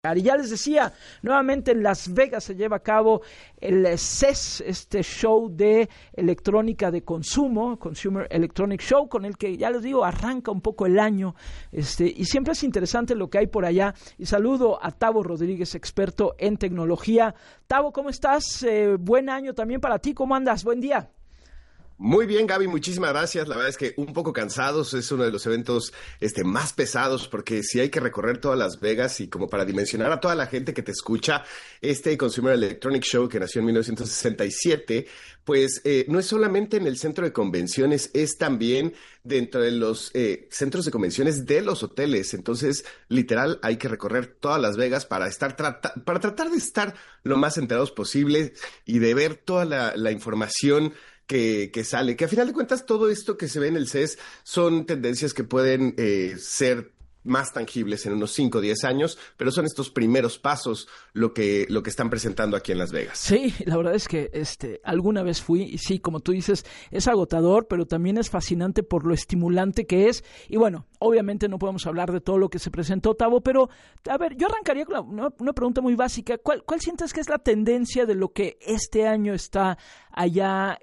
Y ya les decía, nuevamente en Las Vegas se lleva a cabo el CES, este show de electrónica de consumo, Consumer Electronic Show, con el que, ya les digo, arranca un poco el año, y siempre es interesante lo que hay por allá. Y saludo a Tavo Rodríguez, experto en tecnología. Tavo, ¿cómo estás? Buen año también para ti, ¿cómo andas? Buen día. Muy bien, Gaby, muchísimas gracias. La verdad es que un poco cansados, es uno de los eventos más pesados porque sí hay que recorrer todas Las Vegas y como para dimensionar a toda la gente que te escucha, este Consumer Electronic Show que nació en 1967, pues no es solamente en el centro de convenciones, es también dentro de los centros de convenciones de los hoteles. Entonces, literal, hay que recorrer todas Las Vegas para para tratar de estar lo más enterados posible y de ver toda la información que sale, que a final de cuentas todo esto que se ve en el CES son tendencias que pueden ser más tangibles en unos 5 o 10 años, pero son estos primeros pasos lo que están presentando aquí en Las Vegas. Sí, la verdad es que alguna vez fui, y sí, como tú dices, es agotador, pero también es fascinante por lo estimulante que es. Y bueno, obviamente no podemos hablar de todo lo que se presentó, Tavo, pero a ver, yo arrancaría con una pregunta muy básica. ¿Cuál sientes que es la tendencia de lo que este año está allá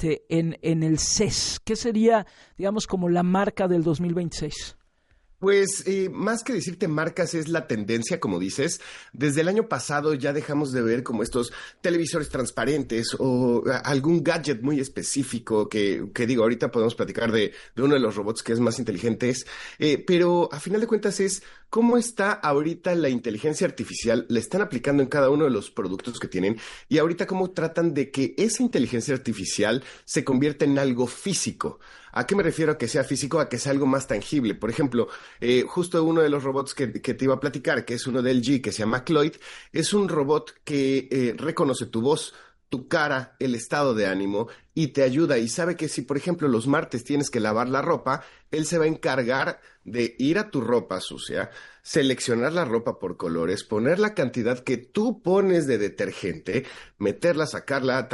en el CES? ¿Qué sería, digamos, como la marca del 2026? Pues más que decirte marcas es la tendencia, como dices. Desde el año pasado ya dejamos de ver como estos televisores transparentes o algún gadget muy específico que digo, ahorita podemos platicar de uno de los robots que es más inteligentes, pero a final de cuentas es cómo está ahorita la inteligencia artificial, la están aplicando en cada uno de los productos que tienen y ahorita cómo tratan de que esa inteligencia artificial se convierta en algo físico. ¿A qué me refiero a que sea físico? A que sea algo más tangible. Por ejemplo, justo uno de los robots que te iba a platicar, que es uno de LG, que se llama Cloyd, es un robot que reconoce tu voz, tu cara, el estado de ánimo y te ayuda y sabe que si, por ejemplo, los martes tienes que lavar la ropa, él se va a encargar de ir a tu ropa sucia, seleccionar la ropa por colores, poner la cantidad que tú pones de detergente, meterla, sacarla,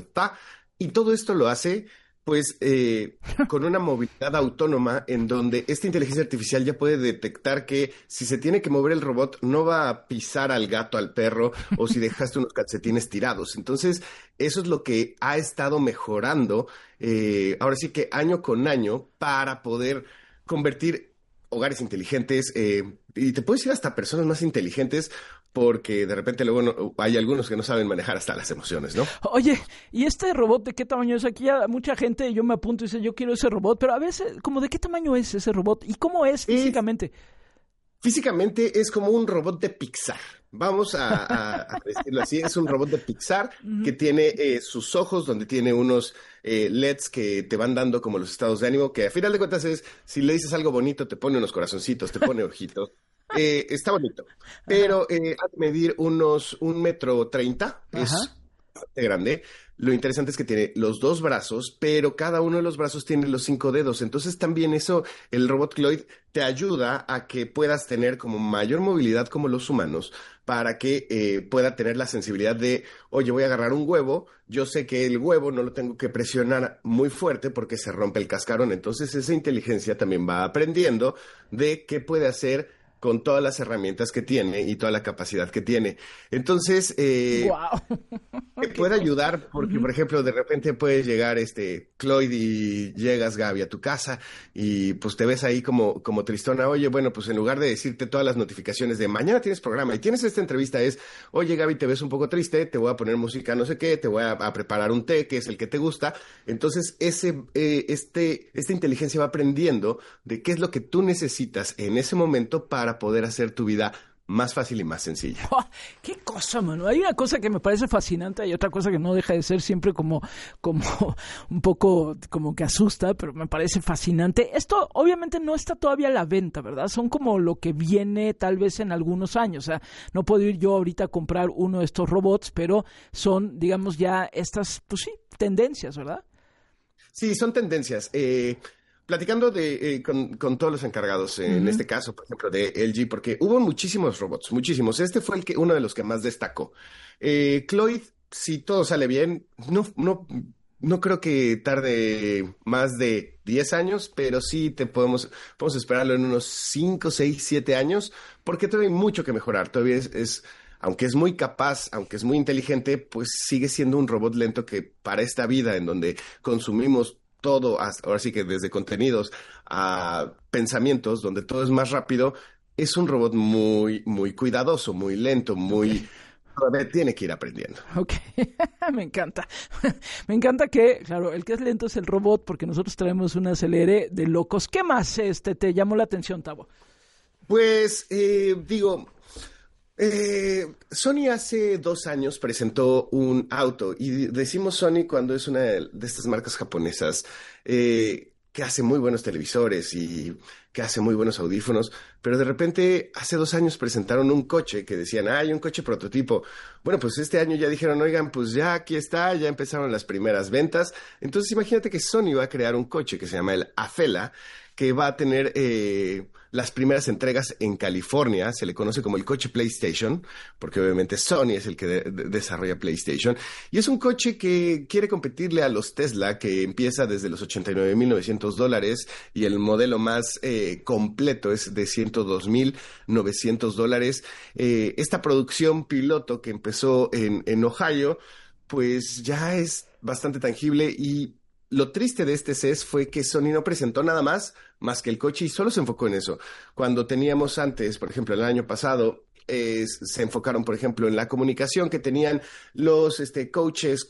y todo esto lo hace pues con una movilidad autónoma en donde esta inteligencia artificial ya puede detectar que si se tiene que mover el robot no va a pisar al gato, al perro o si dejaste unos calcetines tirados. Entonces, eso es lo que ha estado mejorando ahora sí que año con año para poder convertir hogares inteligentes y te puedo decir hasta personas más inteligentes porque de repente luego hay algunos que no saben manejar hasta las emociones, ¿no? Oye, ¿y este robot de qué tamaño es? Aquí ya mucha gente, yo me apunto y dice, yo quiero ese robot, pero a veces, ¿como de qué tamaño es ese robot? ¿Y cómo es físicamente? Físicamente es como un robot de Pixar. Vamos a decirlo así. Es un robot de Pixar que tiene sus ojos, donde tiene unos LEDs que te van dando como los estados de ánimo, que a final de cuentas es, si le dices algo bonito, te pone unos corazoncitos, te pone ojitos. Está bonito. Pero ha de medir unos 1,30 m. Es bastante grande. Lo interesante es que tiene los 2 brazos, pero cada uno de los brazos tiene los 5 dedos. Entonces también eso, el robot Cloyd te ayuda a que puedas tener como mayor movilidad como los humanos para que pueda tener la sensibilidad de, oye, voy a agarrar un huevo, yo sé que el huevo no lo tengo que presionar muy fuerte porque se rompe el cascarón. Entonces esa inteligencia también va aprendiendo de qué puede hacer con todas las herramientas que tiene y toda la capacidad que tiene. Entonces, ¡Wow! te puede ayudar porque, por ejemplo, de repente puede llegar Cloyd y llegas, Gaby, a tu casa y pues te ves ahí como tristona. Oye, bueno, pues en lugar de decirte todas las notificaciones de mañana tienes programa y tienes esta entrevista es, oye, Gaby, te ves un poco triste, te voy a poner música no sé qué, te voy a preparar un té que es el que te gusta. Entonces, esta inteligencia va aprendiendo de qué es lo que tú necesitas en ese momento para poder hacer tu vida más fácil y más sencilla. ¡Oh! ¡Qué cosa, mano! Hay una cosa que me parece fascinante y otra cosa que no deja de ser siempre como un poco como que asusta, pero me parece fascinante. Esto obviamente no está todavía a la venta, ¿verdad? Son como lo que viene tal vez en algunos años. O sea, no puedo ir yo ahorita a comprar uno de estos robots, pero son, digamos, ya estas, pues sí, tendencias, ¿verdad? Sí, son tendencias. Platicando con todos los encargados, en este caso, por ejemplo, de LG, porque hubo muchísimos robots, muchísimos. Este fue uno de los que más destacó. Cloyd, si todo sale bien, no no creo que tarde más de 10 años, pero sí podemos esperarlo en unos 5, 6, 7 años, porque todavía hay mucho que mejorar. Todavía aunque es muy capaz, aunque es muy inteligente, pues sigue siendo un robot lento que para esta vida en donde consumimos todo, ahora sí que desde contenidos a pensamientos, donde todo es más rápido, es un robot muy, muy cuidadoso, muy lento, Ok. todavía tiene que ir aprendiendo. Ok, me encanta. Me encanta que, claro, el que es lento es el robot porque nosotros traemos un acelere de locos. ¿Qué más te llamó la atención, Tavo? Pues digo, Sony hace 2 años presentó un auto y decimos Sony cuando es una de estas marcas japonesas que hace muy buenos televisores y que hace muy buenos audífonos, pero de repente hace 2 años presentaron un coche que decían, hay un coche prototipo. Bueno, pues este año ya dijeron, oigan, pues ya aquí está, ya empezaron las primeras ventas. Entonces imagínate que Sony va a crear un coche que se llama el Afela, que va a tener las primeras entregas en California. Se le conoce como el coche PlayStation, porque obviamente Sony es el que desarrolla PlayStation. Y es un coche que quiere competirle a los Tesla, que empieza desde los $89,900 y el modelo más completo es de $102,900. Esta producción piloto que empezó en Ohio, pues ya es bastante tangible y lo triste de este CES fue que Sony no presentó nada más que el coche y solo se enfocó en eso. Cuando teníamos antes, por ejemplo, el año pasado, se enfocaron, por ejemplo, en la comunicación que tenían los coaches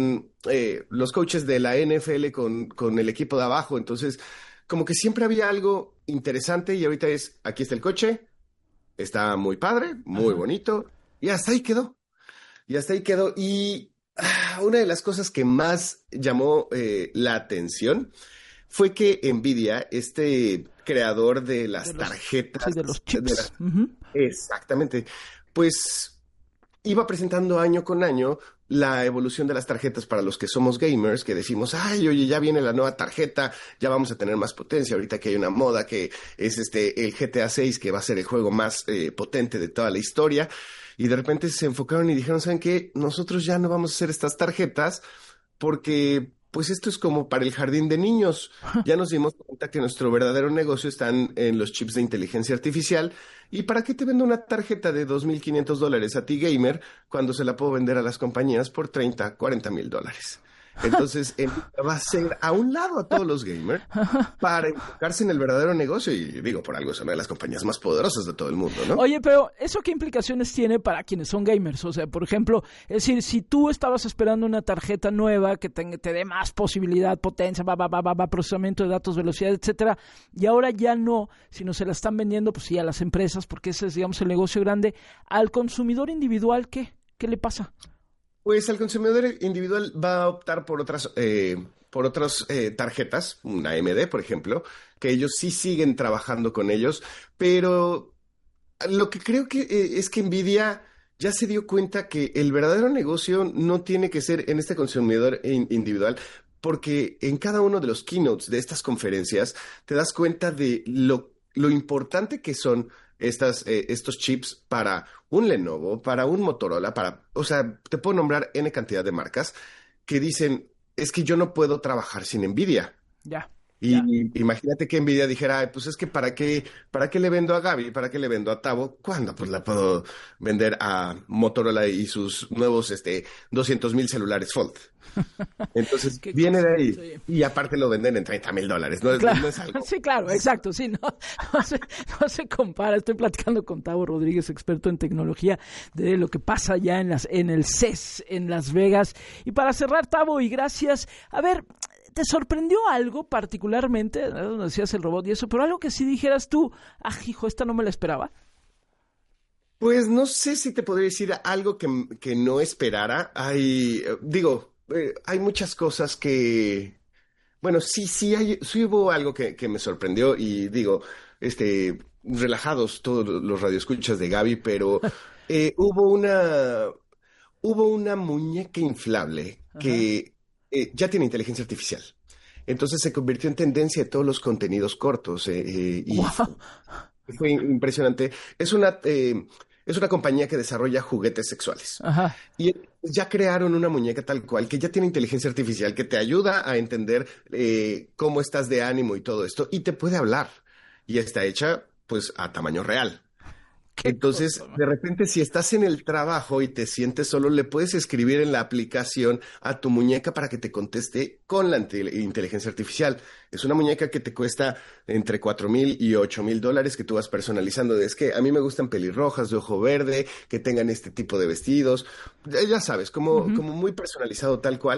los coaches de la NFL con el equipo de abajo. Entonces, como que siempre había algo interesante y ahorita aquí está el coche, está muy padre, muy Ajá. bonito y hasta ahí quedó. Y hasta ahí quedó. Y una de las cosas que más llamó la atención fue que Nvidia, este creador de De las los, sí, tarjetas, de los chips. Ujú. exactamente, pues iba presentando año con año la evolución de las tarjetas para los que somos gamers, que decimos, ay, oye, ya viene la nueva tarjeta, ya vamos a tener más potencia, ahorita que hay una moda que es el GTA 6, que va a ser el juego más potente de toda la historia, y de repente se enfocaron y dijeron, ¿saben qué? Nosotros ya no vamos a hacer estas tarjetas porque pues esto es como para el jardín de niños. Ya nos dimos cuenta que nuestro verdadero negocio están en los chips de inteligencia artificial. ¿Y para qué te vendo una tarjeta de $2,500 a ti, gamer, cuando se la puedo vender a las compañías por 30, $40,000? Entonces, Nvidia va a hacer a un lado a todos los gamers para enfocarse en el verdadero negocio. Y digo, por algo es una de las compañías más poderosas de todo el mundo, ¿no? Oye, pero ¿eso qué implicaciones tiene para quienes son gamers? O sea, por ejemplo, es decir, si tú estabas esperando una tarjeta nueva que te dé más posibilidad, potencia, procesamiento de datos, velocidad, etcétera, y ahora ya no, sino se la están vendiendo, pues sí, a las empresas, porque ese es, digamos, el negocio grande, al consumidor individual, ¿qué le pasa? Pues el consumidor individual va a optar por otras tarjetas, una AMD, por ejemplo, que ellos sí siguen trabajando con ellos, pero lo que creo que es que Nvidia ya se dio cuenta que el verdadero negocio no tiene que ser en este consumidor individual, porque en cada uno de los keynotes de estas conferencias te das cuenta de lo importante que son estos chips para un Lenovo, para un Motorola, o sea, te puedo nombrar N cantidad de marcas que dicen, es que yo no puedo trabajar sin Nvidia. Ya, ya. Y imagínate que Nvidia dijera, "Ay, pues es que ¿para qué le vendo a Gaby? ¿Para qué le vendo a Tavo? ¿Cuándo? Pues la puedo vender a Motorola y sus nuevos 200,000 celulares Fold. Entonces Qué viene cosa. de ahí. Sí. Y aparte lo venden en $30,000. No es, Claro, no es algo. sí, claro, exacto, sí, no se compara. Estoy platicando con Tavo Rodríguez, experto en tecnología, de lo que pasa ya en el CES en Las Vegas. Y para cerrar, Tavo, y gracias. A ver, ¿te sorprendió algo particularmente? ¿No? Decías el robot y eso, pero algo que sí dijeras tú, hijo, esta no me la esperaba. Pues no sé si te podría decir algo que no esperara. Hay muchas cosas que, bueno, sí hubo algo que me sorprendió y digo, relajados todos los radioescuchas de Gaby, pero eh, hubo una, hubo una muñeca inflable Ajá. que ya tiene inteligencia artificial. Entonces se convirtió en tendencia de todos los contenidos cortos y Wow. fue impresionante. Es una compañía que desarrolla juguetes sexuales. Ajá. Y ya crearon una muñeca tal cual, que ya tiene inteligencia artificial, que te ayuda a entender cómo estás de ánimo y todo esto, y te puede hablar. Y está hecha, pues, a tamaño real. Entonces, de repente, si estás en el trabajo y te sientes solo, le puedes escribir en la aplicación a tu muñeca para que te conteste con la inteligencia artificial. Es una muñeca que te cuesta entre $4,000 y $8,000 que tú vas personalizando. Es que a mí me gustan pelirrojas, de ojo verde, que tengan este tipo de vestidos. Ya sabes, como muy personalizado tal cual.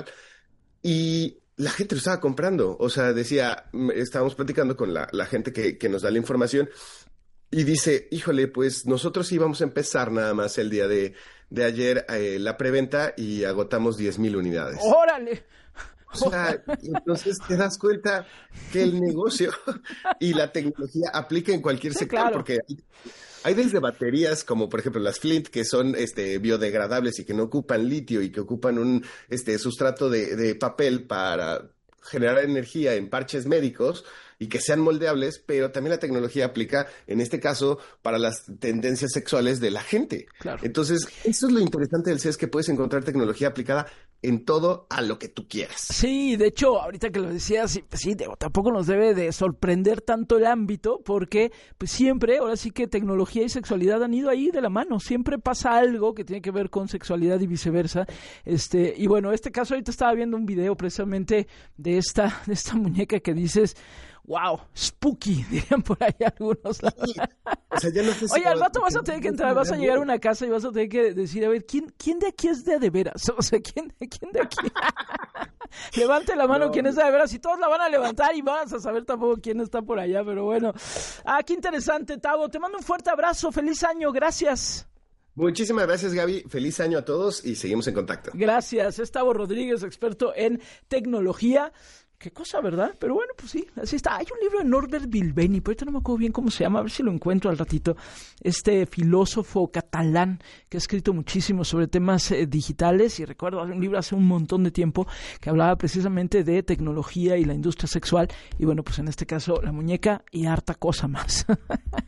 Y la gente lo estaba comprando. O sea, estábamos platicando con la gente que nos da la información. Y dice, híjole, pues nosotros íbamos a empezar nada más el día de ayer la preventa y agotamos 10,000 unidades. ¡Órale! O sea, entonces te das cuenta que el negocio y la tecnología aplica en cualquier sector, claro. Porque hay desde baterías como por ejemplo las Flint, que son biodegradables y que no ocupan litio y que ocupan un sustrato de papel para generar energía en parches médicos y que sean moldeables, pero también la tecnología aplica, en este caso, para las tendencias sexuales de la gente. Claro. Entonces, eso es lo interesante del CES, que puedes encontrar tecnología aplicada en todo a lo que tú quieras. Sí, de hecho, ahorita que lo decías, sí, tampoco nos debe de sorprender tanto el ámbito, porque pues siempre, ahora sí que tecnología y sexualidad han ido ahí de la mano, siempre pasa algo que tiene que ver con sexualidad y viceversa. Y bueno, este caso ahorita estaba viendo un video precisamente de esta muñeca que dices, wow, spooky, dirían por ahí algunos. Sí. O sea, ya no sé si oye, al rato vas a tener que entrar, vas a llegar a una casa y vas a tener que decir, a ver, ¿quién de aquí es de veras? O sea, ¿quién de aquí? Levante la mano, ¿quién es de veras? Y todos la van a levantar y vas a saber tampoco quién está por allá, pero bueno. Qué interesante, Tavo. Te mando un fuerte abrazo, feliz año, gracias. Muchísimas gracias, Gaby. Feliz año a todos y seguimos en contacto. Gracias. Es Tavo Rodríguez, experto en tecnología. Qué cosa, ¿verdad? Pero bueno, pues sí, así está. Hay un libro de Norbert Bilbeni, pero ahorita no me acuerdo bien cómo se llama, a ver si lo encuentro al ratito. Este filósofo catalán que ha escrito muchísimo sobre temas digitales, y recuerdo un libro hace un montón de tiempo que hablaba precisamente de tecnología y la industria sexual, y bueno, pues en este caso la muñeca y harta cosa más.